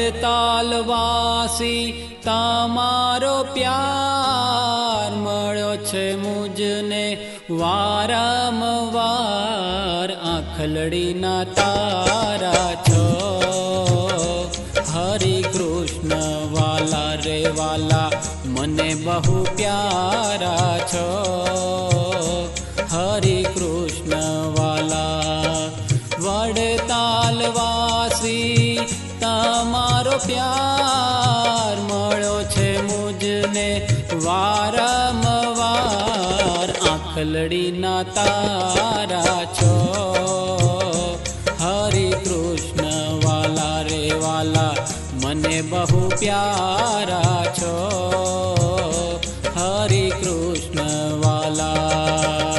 વડતાલવાસી તમારો પ્યાર મળ્યો છે મુજને વારંવાર. આંખલડીના તારા છો હરિ કૃષ્ણ વાલા રે વાલા, મને બહુ પ્યારા છો હરિ કૃષ્ણ વાલા. વડતાલવાસી તમારો પ્યાર મળ્યો છે મુજને વારંવાર. આંખલડીના તારા છો હરિ કૃષ્ણ વાલા રે વાલા, મને બહુ પ્યારા છો હરિ કૃષ્ણ વાલા.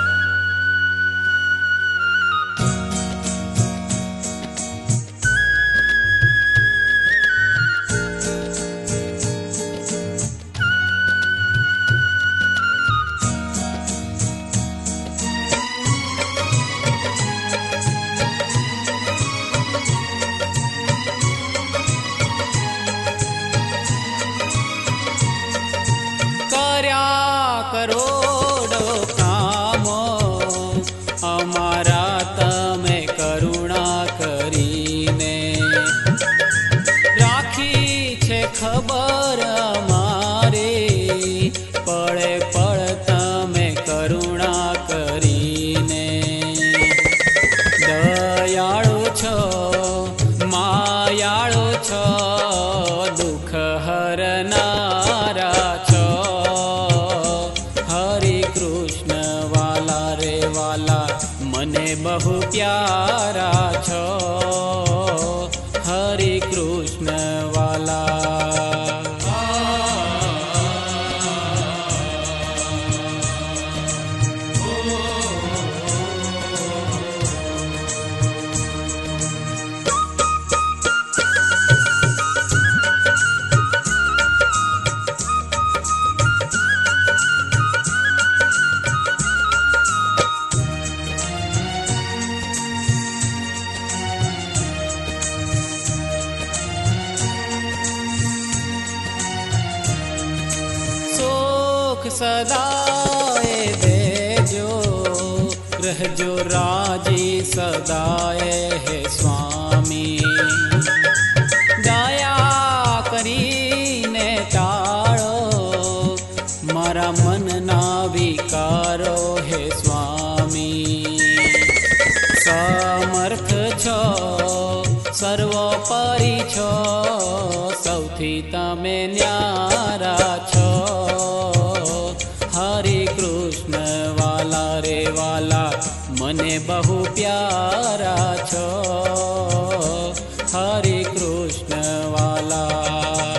કરોડો કામો અમારા તમે કરુણા કરીને, રાખી છે ખબર અમારી પળે પળ તમે કરુણા કરીને. દયાળુ છો માયાળુ છો દુઃખ હરનારા છો હરિ કૃષ્ણ વાલા રે વાલા, મને બહુ પ્યારા છો હરિ કૃષ્ણ વાલા. સદાએ દેજો રહેજો રાજી સદાએ હે સ્વામી. દયા કરીને ટાળો મારા મનના વિકારો હે સ્વામી. સમર્થ છો સર્વોપરી છો સૌથી તમે ન્યારા છો હરિ કૃષ્ણ વાલા રે વાલા, મને બહુ પ્યારા છો હરિ કૃષ્ણ વાલા.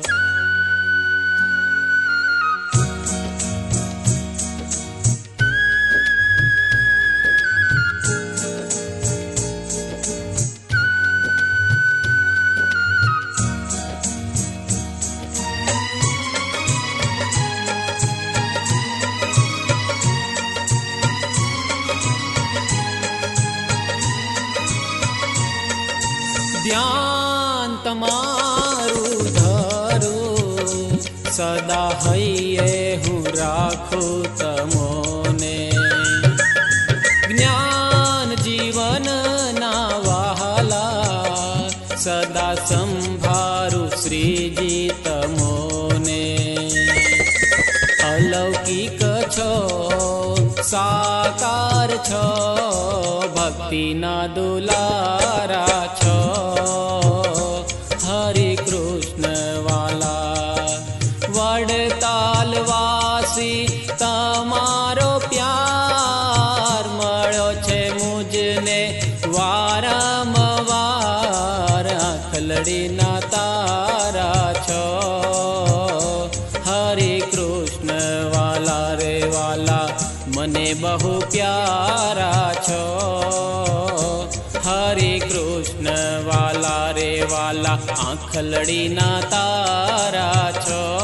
ધ્યાન તમારું ધરું સદા હૈયે હું રાખું તમોને. જ્ઞાન જીવનના વહાલા સદા સંભારું શ્રીજી તમોને. અલૌકિક છો સાકાર છો ભક્તિના દુલારા છો હરિ કૃષ્ણ વાલા. વડતાલવાસી તમારો પ્યાર મળ્યો છે મુજને વારંવાર. આંખલડીના તારા છો હરિ કૃષ્ણ વાલા રે વાલા, મને બહુ પ્યારા છો હરિ કૃષ્ણ વાલા રે વાલા. આંખલડીના તારા છો